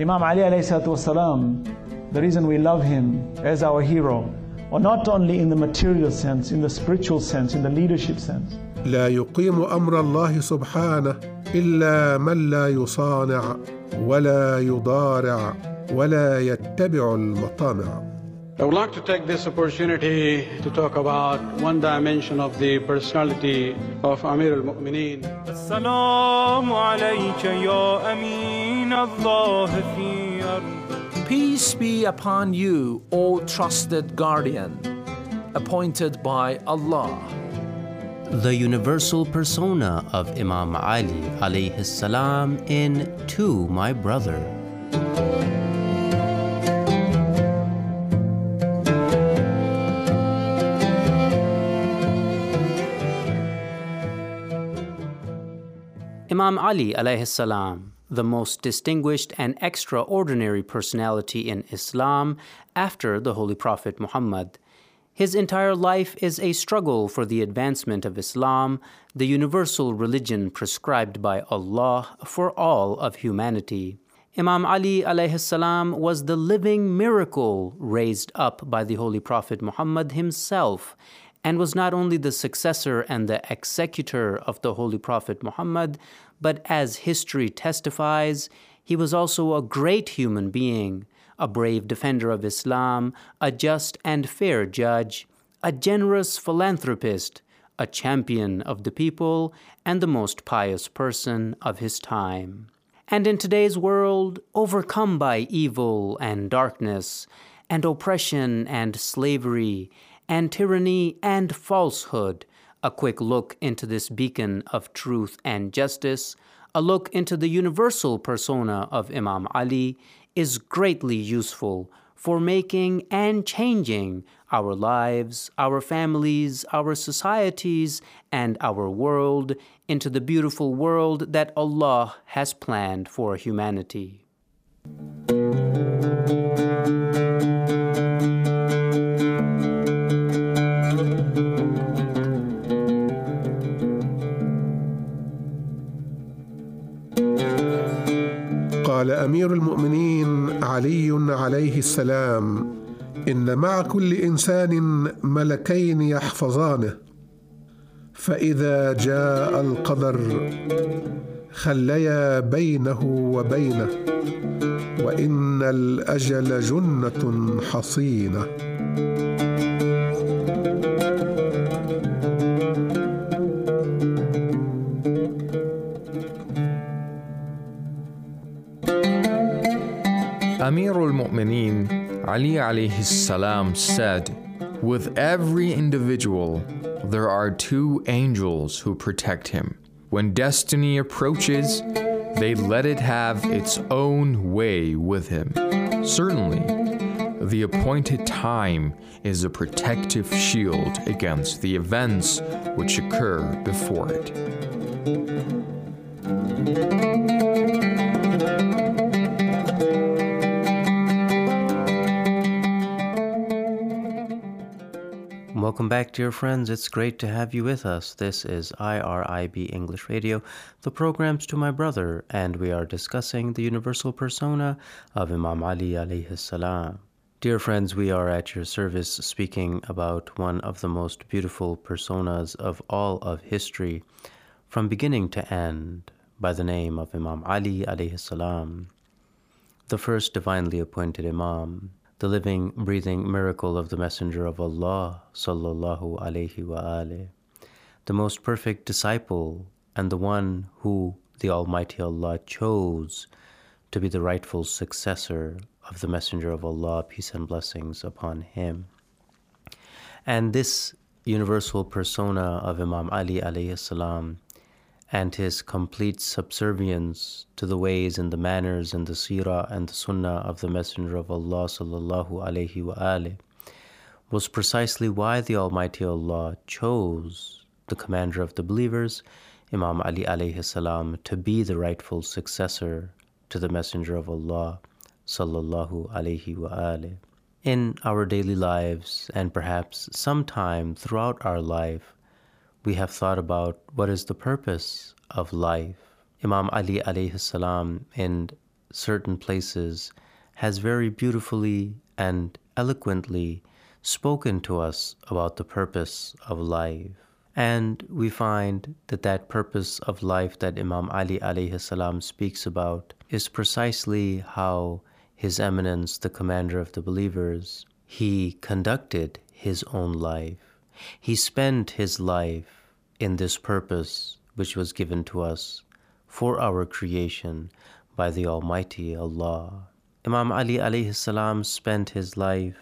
Imam Ali alayhi salatu wasalam, the reason we love him as our hero, or not only in the material sense, in the spiritual sense, in the leadership sense. لا يقيم أمر الله سبحانه إلا من لا يصانع ولا يضارع ولا يتبع المطامع. I would like to take this opportunity to talk about one dimension of the personality of Amir al-Mu'mineen. Assalamu alayka ya Amin Allah fi ard. Peace be upon you, O trusted guardian, appointed by Allah. The universal persona of Imam Ali alayhi salam in To My Brother. Imam Ali alayhi salam, the most distinguished and extraordinary personality in Islam after the Holy Prophet Muhammad. His entire life is a struggle for the advancement of Islam, the universal religion prescribed by Allah for all of humanity. Imam Ali alayhi salam was the living miracle raised up by the Holy Prophet Muhammad himself, and was not only the successor and the executor of the Holy Prophet Muhammad, but as history testifies, he was also a great human being, a brave defender of Islam, a just and fair judge, a generous philanthropist, a champion of the people, and the most pious person of his time. And in today's world, overcome by evil and darkness, and oppression and slavery, and tyranny and falsehood, a quick look into this beacon of truth and justice, a look into the universal persona of Imam Ali, is greatly useful for making and changing our lives, our families, our societies, and our world into the beautiful world that Allah has planned for humanity. قال أمير المؤمنين علي عليه السلام: إن مع كل إنسان ملكين يحفظانه، فإذا جاء القدر خليا بينه وبينه، وإن الأجل جنة حصينة. Amir al-Mu'mineen Ali alayhi salam said, "With every individual, there are two angels who protect him. When destiny approaches, they let it have its own way with him. Certainly, the appointed time is a protective shield against the events which occur before it." Welcome back, dear friends. It's great to have you with us. This is IRIB English Radio, the program's To My Brother, and we are discussing the universal persona of Imam Ali alayhi salam. Dear friends, we are at your service speaking about one of the most beautiful personas of all of history, from beginning to end, by the name of Imam Ali alayhi salam, the first divinely appointed Imam, the living, breathing miracle of the Messenger of Allah, sallallahu alayhi wa alih, the most perfect disciple, and the one who the Almighty Allah chose to be the rightful successor of the Messenger of Allah, peace and blessings upon him. And this universal persona of Imam Ali alayhi salam, and his complete subservience to the ways and the manners and the seerah and the sunnah of the Messenger of Allah sallallahu alayhi wa alih, was precisely why the Almighty Allah chose the commander of the believers, Imam Ali alayhi salam, to be the rightful successor to the Messenger of Allah sallallahu alayhi wa alih. In our daily lives, and perhaps sometime throughout our life, we have thought about what is the purpose of life. Imam Ali alayhi salam, in certain places, has very beautifully and eloquently spoken to us about the purpose of life. And we find that that purpose of life that Imam Ali alayhi salam speaks about is precisely how His Eminence, the Commander of the Believers, he conducted his own life. He spent his life in this purpose which was given to us for our creation by the Almighty Allah. Imam Ali alayhi salam spent his life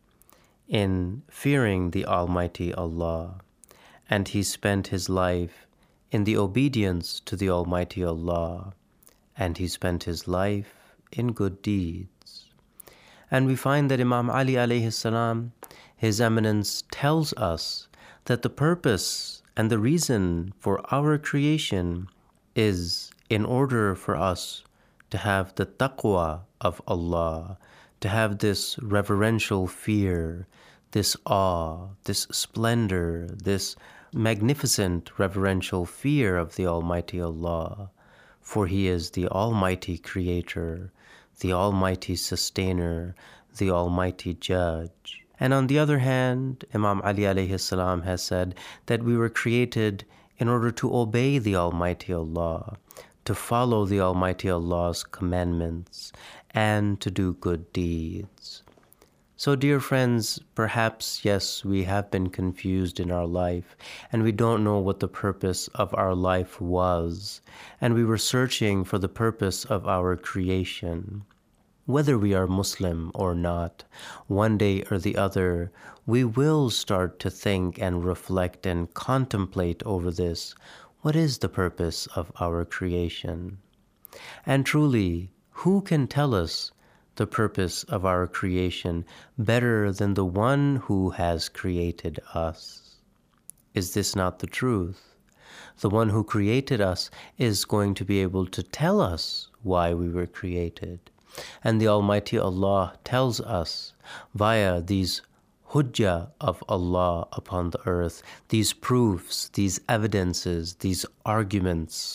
in fearing the Almighty Allah, and he spent his life in the obedience to the Almighty Allah, and he spent his life in good deeds. And we find that Imam Ali alayhi salam, His Eminence, tells us that the purpose and the reason for our creation is in order for us to have the taqwa of Allah, to have this reverential fear, this awe, this splendor, this magnificent reverential fear of the Almighty Allah, for He is the Almighty Creator, the Almighty Sustainer, the Almighty Judge. And on the other hand, Imam Ali alayhi salam has said that we were created in order to obey the Almighty Allah, to follow the Almighty Allah's commandments, and to do good deeds. So, dear friends, perhaps, yes, we have been confused in our life, and we don't know what the purpose of our life was, and we were searching for the purpose of our creation. Whether we are Muslim or not, one day or the other, we will start to think and reflect and contemplate over this. What is the purpose of our creation? And truly, who can tell us the purpose of our creation better than the one who has created us? Is this not the truth? The one who created us is going to be able to tell us why we were created. And the Almighty Allah tells us via these hujjah of Allah upon the earth, these proofs, these evidences, these arguments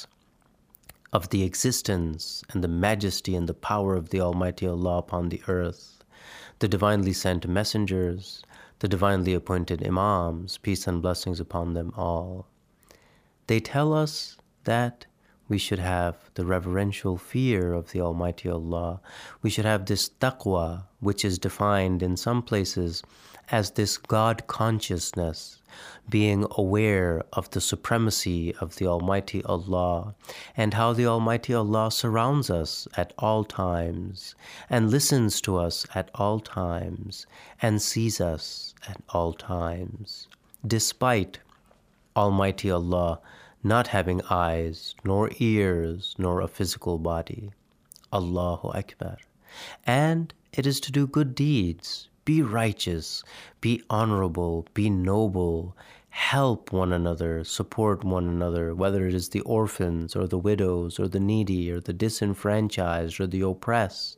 of the existence and the majesty and the power of the Almighty Allah upon the earth, the divinely sent messengers, the divinely appointed imams, peace and blessings upon them all. They tell us that we should have the reverential fear of the Almighty Allah. We should have this taqwa, which is defined in some places as this God consciousness, being aware of the supremacy of the Almighty Allah and how the Almighty Allah surrounds us at all times and listens to us at all times and sees us at all times, despite Almighty Allah not having eyes, nor ears, nor a physical body. Allahu Akbar. And it is to do good deeds, be righteous, be honorable, be noble, help one another, support one another, whether it is the orphans or the widows or the needy or the disenfranchised or the oppressed.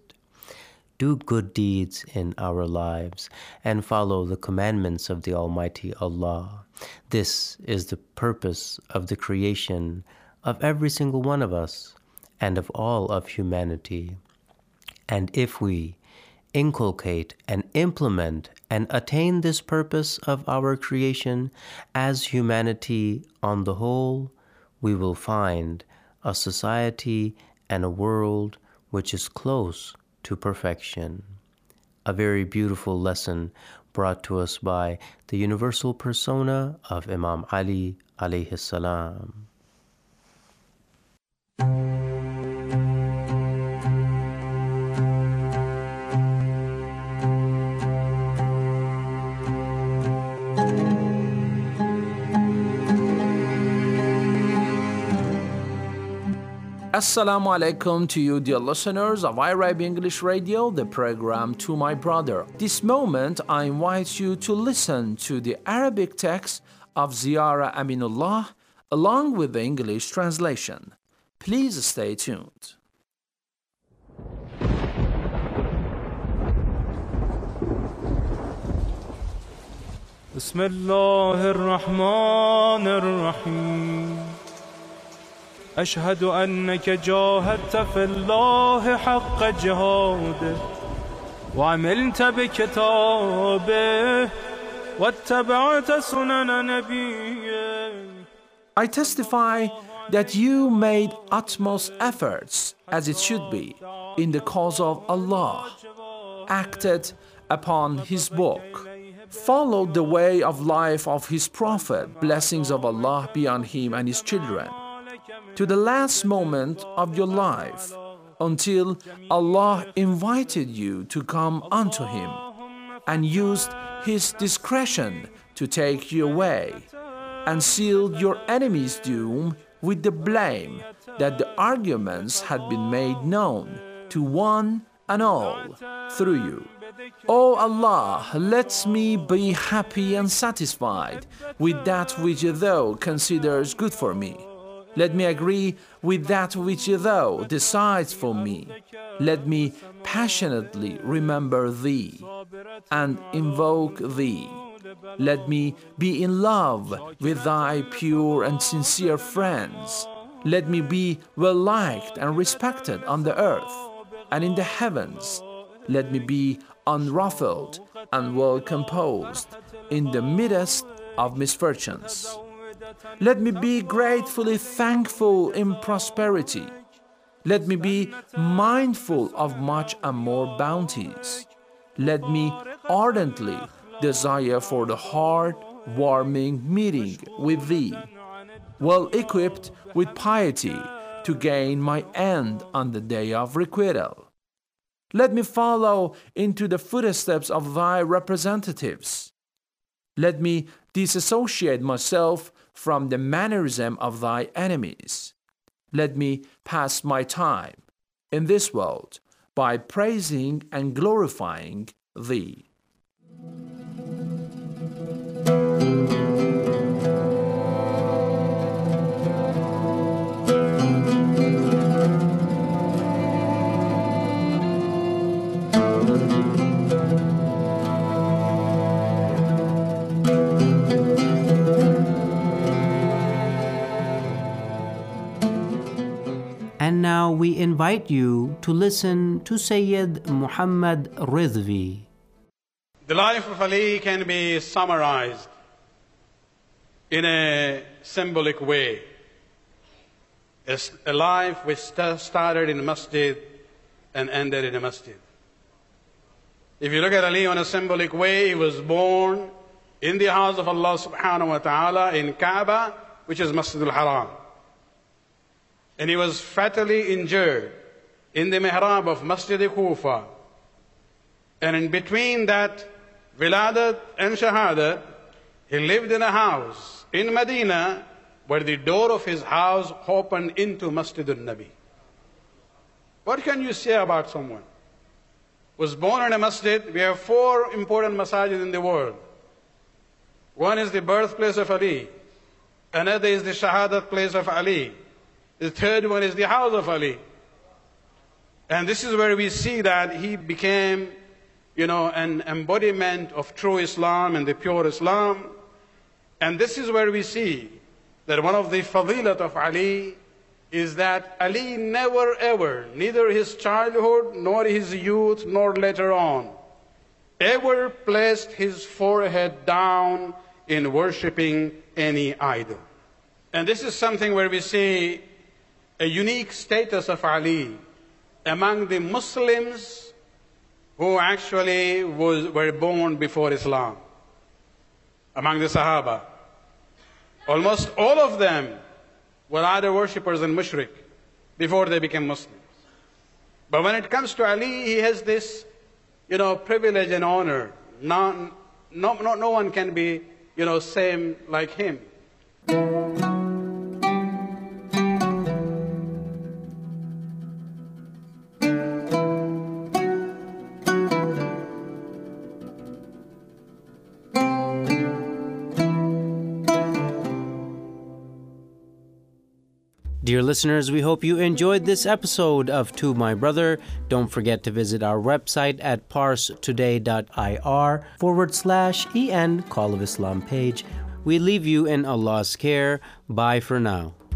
Do good deeds in our lives and follow the commandments of the Almighty Allah. This is the purpose of the creation of every single one of us and of all of humanity. And if we inculcate and implement and attain this purpose of our creation as humanity on the whole, we will find a society and a world which is close to perfection. A very beautiful lesson brought to us by the universal persona of Imam Ali alayhi salam. Assalamu alaikum to you, dear listeners of IRIB English Radio, the program To My Brother. This moment, I invite you to listen to the Arabic text of Ziyara Aminullah along with the English translation. Please stay tuned. Bismillahir Rahmanir Rahim. أشهد أنك جاهدت في الله حق جهاده وعملت بكتابه واتبعت سنن نبيه. I testify that you made utmost efforts, as it should be, in the cause of Allah, acted upon His book, followed the way of life of His Prophet, blessings of Allah be on him and his children, to the last moment of your life, until Allah invited you to come unto Him, and used His discretion to take you away, and sealed your enemies' doom with the blame that the arguments had been made known to one and all through you. O Allah, let me be happy and satisfied with that which Thou considers good for me. Let me agree with that which Thou decides for me. Let me passionately remember Thee and invoke Thee. Let me be in love with Thy pure and sincere friends. Let me be well liked and respected on the earth and in the heavens. Let me be unruffled and well composed in the midst of misfortunes. Let me be gratefully thankful in prosperity. Let me be mindful of much and more bounties. Let me ardently desire for the heart-warming meeting with Thee, well equipped with piety to gain my end on the day of requital. Let me follow into the footsteps of Thy representatives. Let me disassociate myself from the mannerism of Thy enemies. Let me pass my time in this world by praising and glorifying Thee. And now we invite you to listen to Sayyid Muhammad Ridvi. The life of Ali can be summarized in a symbolic way. It's a life which started in a masjid and ended in a masjid. If you look at Ali in a symbolic way, he was born in the house of Allah subhanahu wa ta'ala in Kaaba, which is Masjid al-Haram. And he was fatally injured in the mihrab of Masjid Kufa. And in between that Wiladat and Shahadat, he lived in a house in Medina where the door of his house opened into Masjid al-Nabi. What can you say about someone who was born in a masjid? We have 4 important masajid in the world. One is the birthplace of Ali. Another is the Shahadat place of Ali. The third one is the house of Ali. And this is where we see that he became, an embodiment of true Islam and the pure Islam. And this is where we see that one of the fadilat of Ali is that Ali never ever, neither his childhood, nor his youth, nor later on, ever placed his forehead down in worshipping any idol. And this is something where we see a unique status of Ali among the Muslims who actually were born before Islam. Among the Sahaba, almost all of them were either worshippers and mushrik before they became Muslims. But when it comes to Ali, he has this, privilege and honor. No one can be, same like him. Dear listeners, we hope you enjoyed this episode of To My Brother. Don't forget to visit our website at parstoday.ir/EN Call of Islam page. We leave you in Allah's care. Bye for now.